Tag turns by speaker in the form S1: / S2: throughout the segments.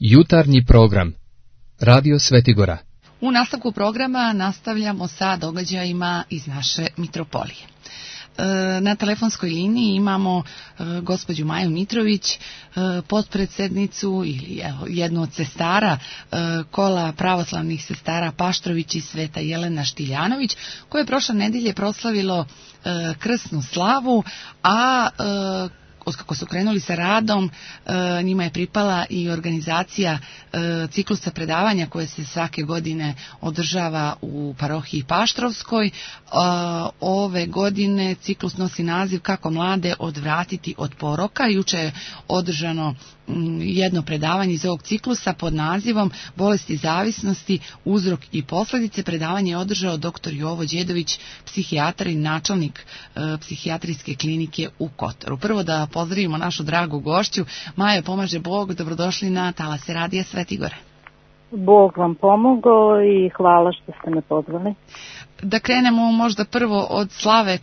S1: Jutarnji program Radio Svetigora.
S2: U nastavku programa nastavljamo sa događajima iz naše mitropolije. Na telefonskoj liniji imamo gospođu Maju Mitrović, potpredsjednicu ili jednu od sestara kola pravoslavnih sestara Paštrović i Sveta Jelena Štiljanović, koje je prošle nedjelje proslavilo krsnu slavu, a kako su krenuli sa radom, njima je pripala i organizacija ciklusa predavanja koje se svake godine održava u parohiji Paštrovskoj. Ove godine ciklus nosi naziv Kako mlade odvratiti od poroka. Juče je održano jedno predavanje iz ovog ciklusa pod nazivom Bolesti zavisnosti, uzrok i posljedice. Predavanje je održao dr. Jovo Đedović, psihijatar i načelnik psihijatrijske klinike u Kotoru. Prvo da pozdravimo našu dragu gošću. Majo, pomaže Bog, dobrodošli na talase Radija Svetigore.
S3: Bog vam pomogao i hvala što ste me pozvali.
S2: Da krenemo možda prvo od slave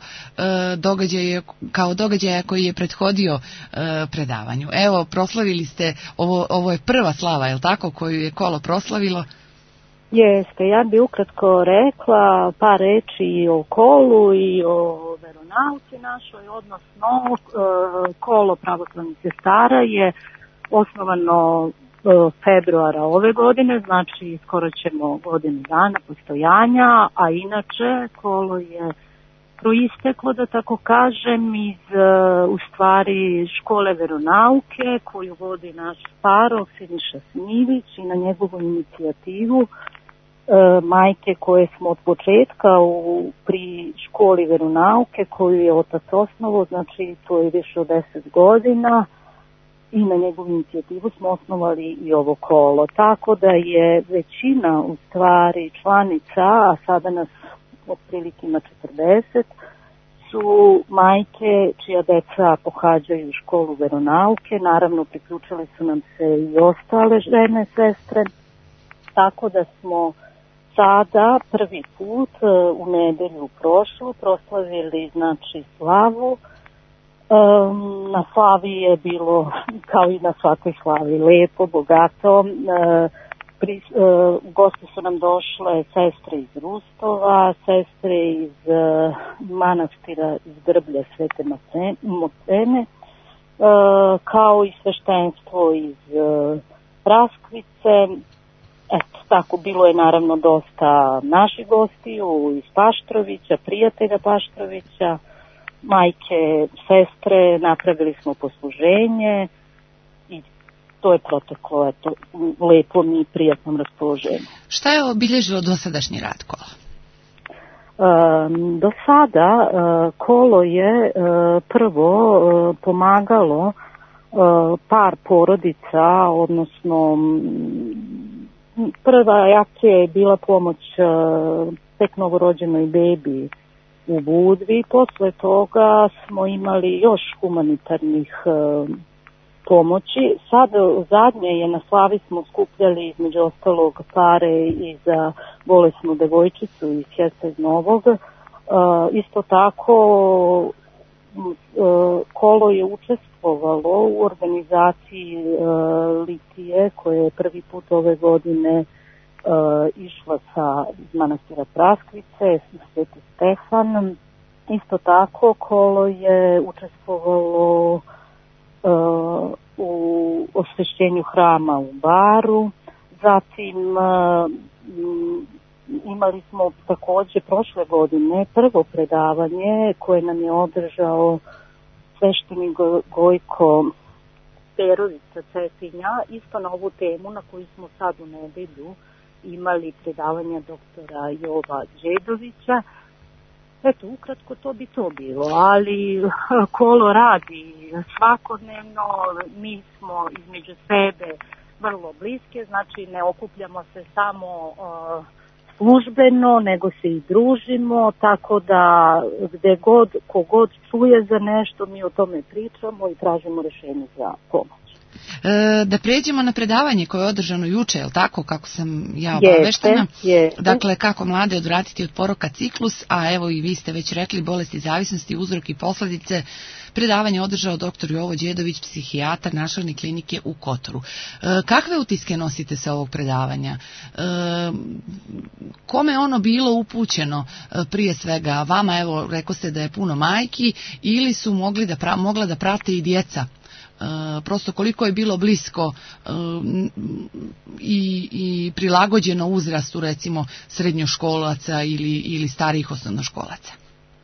S2: kao događaja koji je prethodio predavanju. Evo, proslavili ste, ovo je prva slava, je li tako, koju je kolo proslavilo?
S3: Jeste, ja bi ukratko rekla par reči o kolu i o veronauci našoj, odnosno kolo pravoslavnih sestara je osnovano februara ove godine, znači skoro ćemo godinu dana postojanja, a inače kolo je proisteklo, da tako kažem, iz u stvari škole veronauke koju vodi naš parok Siniša Smivić i na njegovu inicijativu majke koje smo od početka pri školi veronauke koju je otac osnovao, znači to je više od 10 godina, i na njegovu inicijativu smo osnovali i ovo kolo. Tako da je većina u stvari članica, a sada nas otprilike ima 40, su majke čija deca pohađaju školu veronauke. Naravno, priključile su nam se i ostale žene, sestre, tako da smo sada prvi put u nedelju prošlu proslavili, znači, slavu. Na slavi je bilo, kao i na svakoj slavi, lepo, bogato. Gosti su nam došle sestre iz Rustova, sestre iz manastira iz Grblja Svete Mocene, kao i sveštenstvo iz Raskvice. Eto, tako, bilo je naravno dosta naših gostiju iz Paštrovića, prijatelja Paštrovića, majke, sestre, napravili smo posluženje i to je proteklo, eto, lepo i prijatnom raspoloženju.
S2: Šta je obilježilo dosadašnji rad kola?
S3: Do sada kolo je prvo pomagalo par porodica, odnosno prva akcija je bila pomoć tek novorođenoj bebi u Budvi. Posle toga smo imali još humanitarnih pomoći. Sad zadnje je na slavi smo skupljali između ostalog pare i za bolesnu devojčicu iz Hesa iz Novog. Isto tako kolo je učestvovalo u organizaciji litije koje je prvi put ove godine išla sa manastira Praskvice, Sveti Stefan. Isto tako kolo je učestvovalo u osvešćenju hrama u Baru. Zatim imali smo također prošle godine prvo predavanje koje nam je održao sveštenik Gojko Perović sa Cetinja, isto na ovu temu na koju smo sad u nedelju imali predavanja doktora Jova Đedovića. Eto, ukratko to bi to bilo, ali kolo radi svakodnevno, mi smo između sebe vrlo bliske, znači ne okupljamo se samo službeno, nego se i družimo, tako da gde god, kogod čuje za nešto, mi o tome pričamo i tražimo rješenje za pomoć.
S2: Da pređemo na predavanje koje je održano juče, je li tako, kako sam ja obaveštena?
S3: Jeste.
S2: Dakle, kako mlade odvratiti od poroka ciklus, a evo i vi ste već rekli, bolesti zavisnosti, uzrok i posledice. Predavanje je održao dr. Jovo Đedović, psihijatar Našalne klinike u Kotoru. Kakve utiske nosite sa ovog predavanja? Kome je ono bilo upućeno prije svega? Vama, evo, rekao ste da je puno majki, ili su mogla da prate i djeca? Prosto koliko je bilo blisko i prilagođeno uzrastu, recimo, srednjoškolaca ili starijih osnovnoškolaca?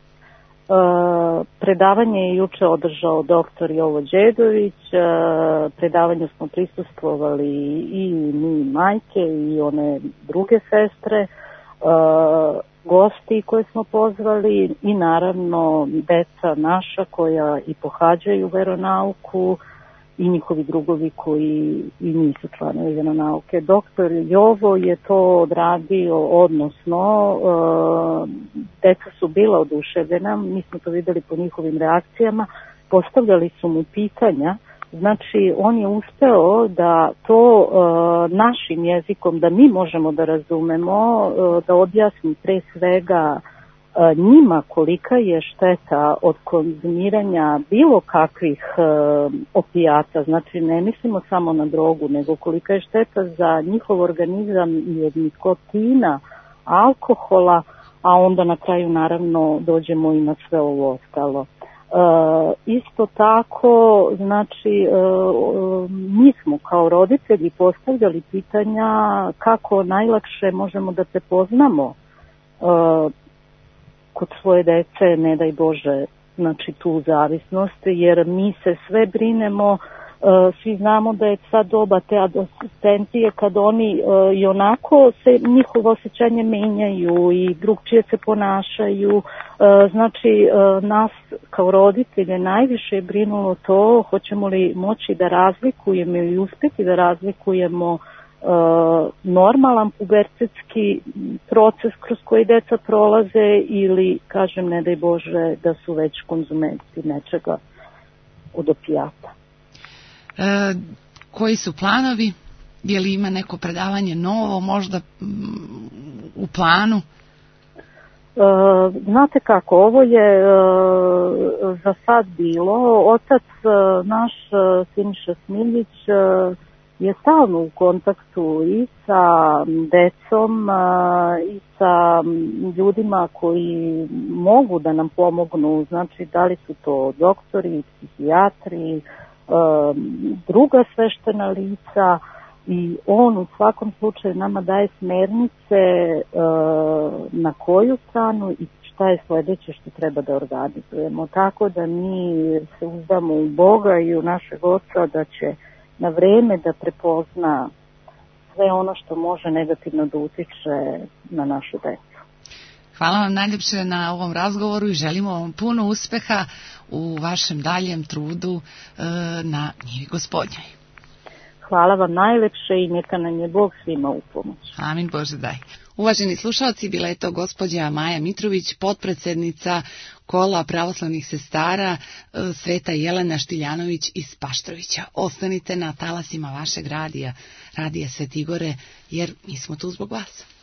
S3: Predavanje je juče održao dr. Jovo Đedović. Predavanju smo prisustvovali i mi majke i one druge sestre, gosti koje smo pozvali i naravno deca naša koja i pohađaju veronauku i njihovi drugovi koji i nisu članovi veronauke. Doktor Jovo je to odradio, odnosno deca su bila oduševljena, mi smo to videli po njihovim reakcijama, postavljali su mu pitanja. Znači, on je uspeo da to našim jezikom, da mi možemo da razumemo, da objasni pre svega njima kolika je šteta od konzumiranja bilo kakvih opijata. Znači, ne mislimo samo na drogu, nego kolika je šteta za njihov organizam i od nikotina, alkohola, a onda na kraju naravno dođemo i na sve ovo ostalo. Isto tako, znači, mi smo kao roditelji postavljali pitanja kako najlakše možemo da prepoznamo kod svoje dece, ne daj Bože, znači tu zavisnost, jer mi se sve brinemo, svi znamo da je sad doba te adolescencije kad oni i onako se njihovo osjećanje menjaju i drugčije se ponašaju. Znači, nas kao roditelje najviše je brinulo to hoćemo li moći da razlikujemo i uspjeti da razlikujemo normalan pubertetski proces kroz koji deca prolaze ili, kažem, ne daj Bože, da su već konzumenti nečega od opijata.
S2: Koji su planovi? Je li ima neko predavanje novo možda u planu?
S3: Znate kako, ovo je za sad bilo. Otac naš, Siniša Smiljić, je stalno u kontaktu i sa decom i sa ljudima koji mogu da nam pomognu, znači da li su to doktori, psihijatri, druga sveštena lica, i on u svakom slučaju nama daje smernice na koju stranu i šta je sledeće što treba da organizujemo. Tako da mi se uzdamo u Boga i u našeg Oca da će na vreme da prepozna sve ono što može negativno da utiče na našu decu.
S2: Hvala vam najljepše na ovom razgovoru i želimo vam puno uspeha u vašem daljem trudu na njivi Gospodnjoj.
S3: Hvala vam najlepše i neka nam je Bog svima u pomoć.
S2: Amin, Bože daj. Uvaženi slušalci, bila je to gospođa Maja Mitrović, potpredsednica Kola pravoslavnih sestara Sveta Jelena Štiljanović iz Paštrovića. Ostanite na talasima vašeg radija Svetigore, jer mi smo tu zbog vas.